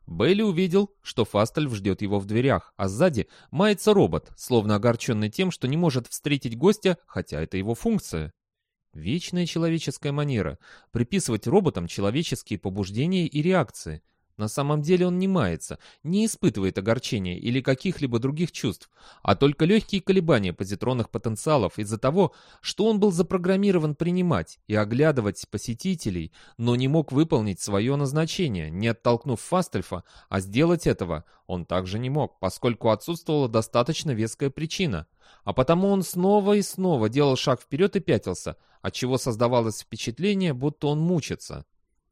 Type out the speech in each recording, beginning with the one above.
Бейли увидел, что Фастельф ждет его в дверях, а сзади мается робот, словно огорченный тем, что не может встретить гостя, хотя это его функция. Вечная человеческая манера — приписывать роботам человеческие побуждения и реакции. На самом деле он не мается, не испытывает огорчения или каких-либо других чувств, а только легкие колебания позитронных потенциалов из-за того, что он был запрограммирован принимать и оглядывать посетителей, но не мог выполнить свое назначение, не оттолкнув Фастельфа, а сделать этого он также не мог, поскольку отсутствовала достаточно веская причина. А потому он снова и снова делал шаг вперед и пятился, отчего создавалось впечатление, будто он мучится.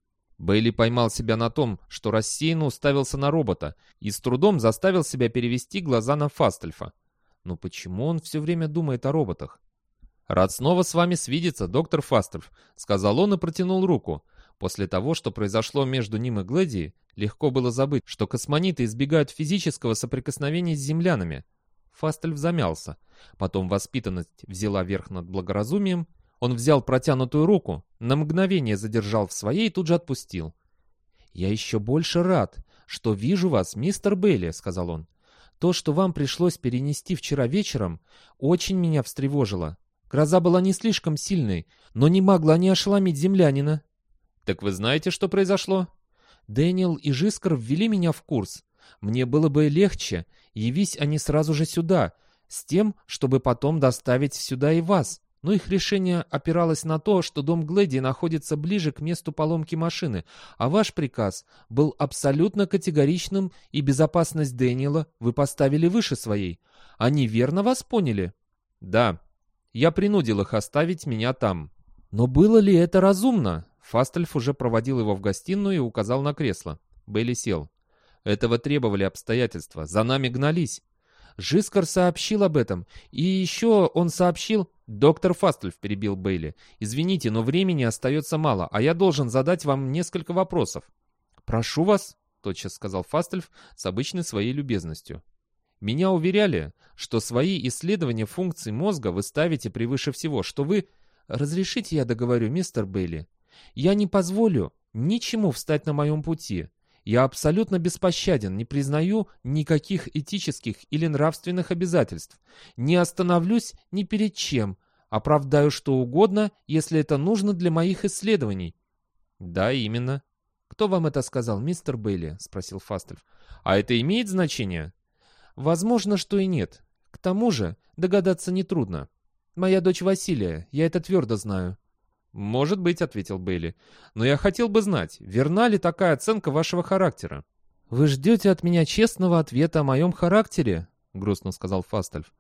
Бейли поймал себя на том, что рассеянно уставился на робота и с трудом заставил себя перевести глаза на Фастельфа. Но почему он все время думает о роботах? «Рад снова с вами свидеться, доктор Фастельф», — сказал он и протянул руку. После того, что произошло между ним и Глэдией, легко было забыть, что космониты избегают физического соприкосновения с землянами. Фастельф замялся. Потом воспитанность взяла верх над благоразумием. Он взял протянутую руку, на мгновение задержал в своей и тут же отпустил. «Я еще больше рад, что вижу вас, мистер Бейли», — сказал он. «То, что вам пришлось перенести вчера вечером, очень меня встревожило. Гроза была не слишком сильной, но не могла не ошеломить землянина». «Так вы знаете, что произошло?» «Дэниел и Жискар ввели меня в курс. Мне было бы легче, явись они сразу же сюда, с тем, чтобы потом доставить сюда и вас. Но их решение опиралось на то, что дом Глэдии находится ближе к месту поломки машины, а ваш приказ был абсолютно категоричным, и безопасность Дэниела вы поставили выше своей. Они верно вас поняли?» «Да. Я принудил их оставить меня там». «Но было ли это разумно?» Фастельф уже проводил его в гостиную и указал на кресло. Бейли сел. «Этого требовали обстоятельства. За нами гнались». Жискар сообщил об этом. И еще он сообщил... «Доктор Фастельф», — перебил Бейли, — «извините, но времени остается мало, а я должен задать вам несколько вопросов». «Прошу вас», — тотчас сказал Фастельф с обычной своей любезностью. «Меня уверяли, что свои исследования функций мозга вы ставите превыше всего, что вы...» «Разрешите я договорю, мистер Бейли? Я не позволю ничему встать на моем пути. Я абсолютно беспощаден, не признаю никаких этических или нравственных обязательств. Не остановлюсь ни перед чем. Оправдаю что угодно, если это нужно для моих исследований». «Да, именно». «Кто вам это сказал, мистер Бейли?» — спросил Фастельф. «А это имеет значение?» «Возможно, что и нет. К тому же догадаться нетрудно. Моя дочь Василия, я это твердо знаю». «Может быть», — ответил Бейли. «Но я хотел бы знать, верна ли такая оценка вашего характера?» «Вы ждете от меня честного ответа о моем характере?» — грустно сказал Фастельф.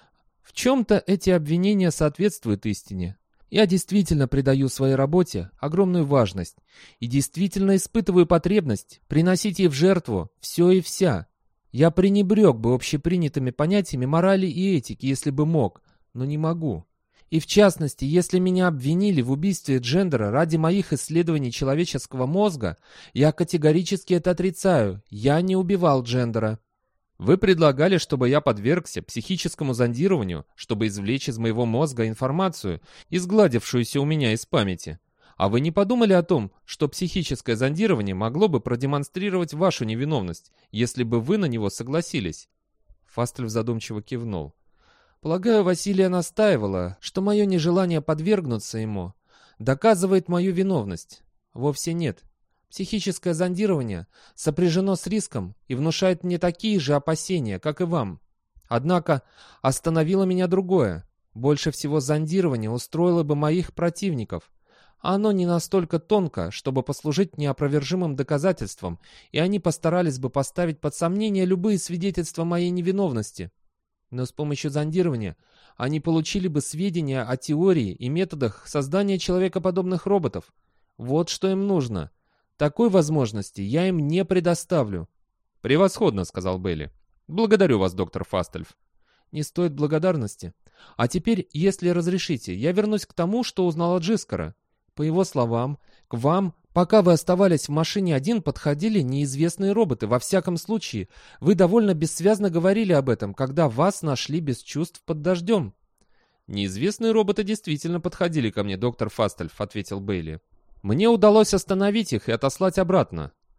«В чем-то эти обвинения соответствуют истине. Я действительно придаю своей работе огромную важность и действительно испытываю потребность приносить ей в жертву все и вся. Я пренебрег бы общепринятыми понятиями морали и этики, если бы мог, но не могу. И в частности, если меня обвинили в убийстве Джендера ради моих исследований человеческого мозга, я категорически это отрицаю. Я не убивал Джендера». «Вы предлагали, чтобы я подвергся психическому зондированию, чтобы извлечь из моего мозга информацию, изгладившуюся у меня из памяти. А вы не подумали о том, что психическое зондирование могло бы продемонстрировать вашу невиновность, если бы вы на него согласились?» Фастельф задумчиво кивнул. «Полагаю, Василия настаивала, что мое нежелание подвергнуться ему доказывает мою виновность. Вовсе нет. Психическое зондирование сопряжено с риском и внушает мне такие же опасения, как и вам. Однако остановило меня другое. Больше всего зондирование устроило бы моих противников. Оно не настолько тонко, чтобы послужить неопровержимым доказательством, и они постарались бы поставить под сомнение любые свидетельства моей невиновности. Но с помощью зондирования они получили бы сведения о теории и методах создания человекоподобных роботов. Вот что им нужно. Такой возможности я им не предоставлю». «Превосходно», — сказал Бейли. «Благодарю вас, доктор Фастельф». «Не стоит благодарности. А теперь, если разрешите, я вернусь к тому, что узнал от Жискара. По его словам, к вам, пока вы оставались в машине один, подходили неизвестные роботы. Во всяком случае, вы довольно бессвязно говорили об этом, когда вас нашли без чувств под дождем». «Неизвестные роботы действительно подходили ко мне, доктор Фастельф», — ответил Бейли. «Мне удалось остановить их и отослать обратно.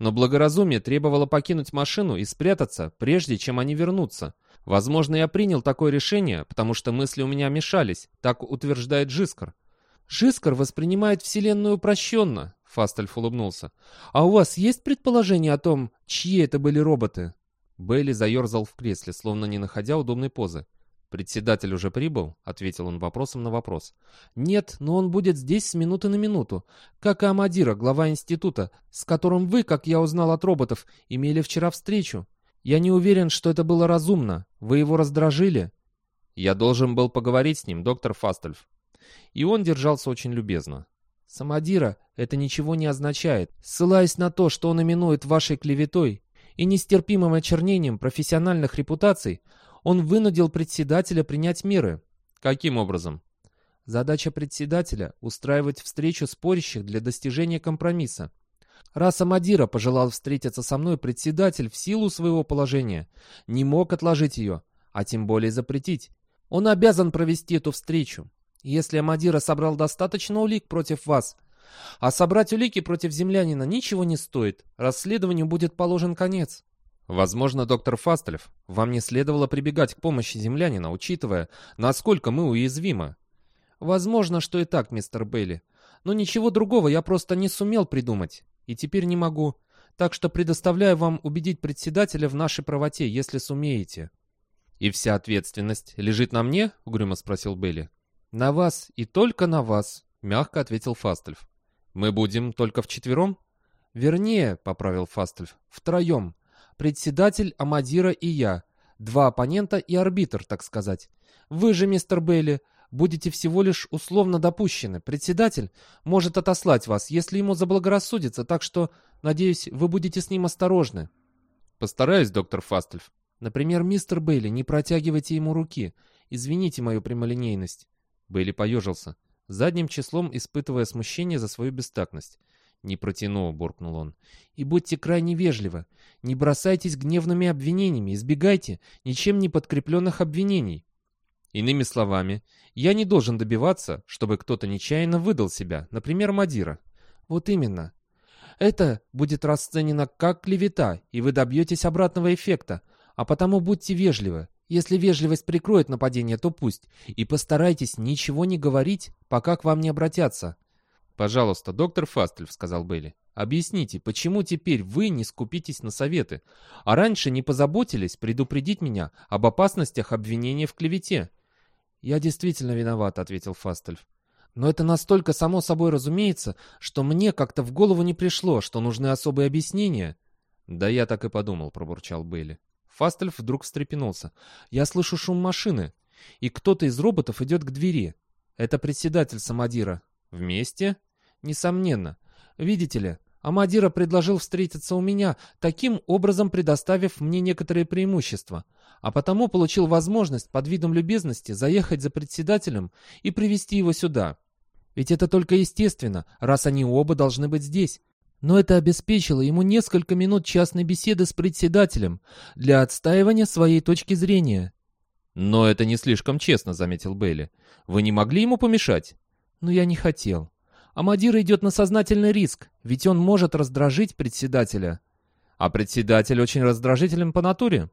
Но благоразумие требовало покинуть машину и спрятаться, прежде чем они вернутся. Возможно, я принял такое решение, потому что мысли у меня мешались, так утверждает Жискар. Жискар воспринимает Вселенную упрощенно, Фастельф улыбнулся. А у вас есть предположение о том, чьи это были роботы? Бейли заерзал в кресле, словно не находя удобной позы. «Председатель уже прибыл?» — ответил он вопросом на вопрос. «Нет, но он будет здесь с минуты на минуту. Как и Амадира, глава института, с которым вы, как я узнал от роботов, имели вчера встречу. Я не уверен, что это было разумно. Вы его раздражили?» «Я должен был поговорить с ним, доктор Фастельф». И он держался очень любезно. «Самадира, это ничего не означает. Ссылаясь на то, что он именует вашей клеветой и нестерпимым очернением профессиональных репутаций, он вынудил председателя принять меры». «Каким образом?» «Задача председателя — устраивать встречу спорящих для достижения компромисса. Раз Амадира пожелал встретиться со мной, председатель в силу своего положения не мог отложить ее, а тем более запретить. Он обязан провести эту встречу. Если Амадира собрал достаточно улик против вас, а собрать улики против землянина ничего не стоит, расследованию будет положен конец». «Возможно, доктор Фастельф, вам не следовало прибегать к помощи землянина, учитывая, насколько мы уязвимы». «Возможно, что и так, мистер Бейли. Но ничего другого я просто не сумел придумать. И теперь не могу. Так что предоставляю вам убедить председателя в нашей правоте, если сумеете». «И вся ответственность лежит на мне?» — угрюмо спросил Бейли. «На вас и только на вас», — мягко ответил Фастельф. «Мы будем только вчетвером?» «Вернее», — поправил Фастельф, — «втроем. Председатель, Амадира и я. Два оппонента и арбитр, так сказать. Вы же, мистер Бейли, будете всего лишь условно допущены. Председатель может отослать вас, если ему заблагорассудится, так что, надеюсь, вы будете с ним осторожны». «Постараюсь, доктор Фастельф». «Например, мистер Бейли, не протягивайте ему руки. Извините мою прямолинейность». Бейли поежился, задним числом испытывая смущение за свою бестактность. «Не протяну», — буркнул он. «И будьте крайне вежливы. Не бросайтесь гневными обвинениями, избегайте ничем не подкрепленных обвинений». «Иными словами, я не должен добиваться, чтобы кто-то нечаянно выдал себя, например, Мадира». «Вот именно. Это будет расценено как клевета, и вы добьетесь обратного эффекта. А потому будьте вежливы. Если вежливость прикроет нападение, то пусть. И постарайтесь ничего не говорить, пока к вам не обратятся». «Пожалуйста, доктор Фастельф», — сказал Бейли, — «объясните, почему теперь вы не скупитесь на советы, а раньше не позаботились предупредить меня об опасностях обвинения в клевете?» «Я действительно виноват», — ответил Фастельф. «Но это настолько само собой разумеется, что мне как-то в голову не пришло, что нужны особые объяснения». «Да я так и подумал», — пробурчал Бейли. Фастельф вдруг встрепенулся. «Я слышу шум машины, и кто-то из роботов идет к двери. Это председатель Самадира». «Вместе?» «Несомненно. Видите ли, Амадира предложил встретиться у меня, таким образом предоставив мне некоторые преимущества, а потому получил возможность под видом любезности заехать за председателем и привести его сюда. Ведь это только естественно, раз они оба должны быть здесь. Но это обеспечило ему несколько минут частной беседы с председателем для отстаивания своей точки зрения». «Но это не слишком честно», — заметил Бейли. «Вы не могли ему помешать?» «Но я не хотел. Амадира идет на сознательный риск, ведь он может раздражить председателя». «А председатель очень раздражителен по натуре?»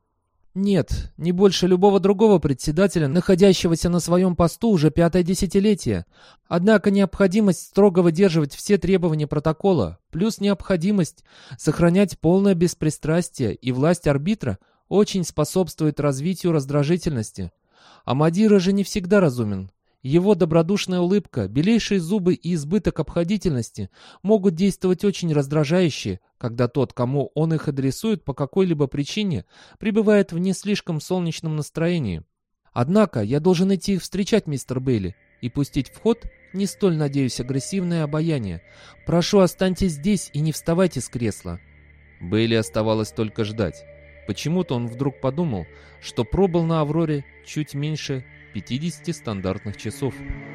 «Нет, не больше любого другого председателя, находящегося на своем посту уже 5-е десятилетие. Однако необходимость строго выдерживать все требования протокола, плюс необходимость сохранять полное беспристрастие и власть арбитра очень способствует развитию раздражительности. Амадира же не всегда разумен. Его добродушная улыбка, белейшие зубы и избыток обходительности могут действовать очень раздражающе, когда тот, кому он их адресует по какой-либо причине, пребывает в не слишком солнечном настроении. Однако я должен идти их встречать, мистер Бейли, и пустить в ход не столь, надеюсь, агрессивное обаяние. Прошу, останьтесь здесь и не вставайте с кресла». Бейли оставалось только ждать. Почему-то он вдруг подумал, что пробыл на «Авроре» чуть меньше 50 стандартных часов.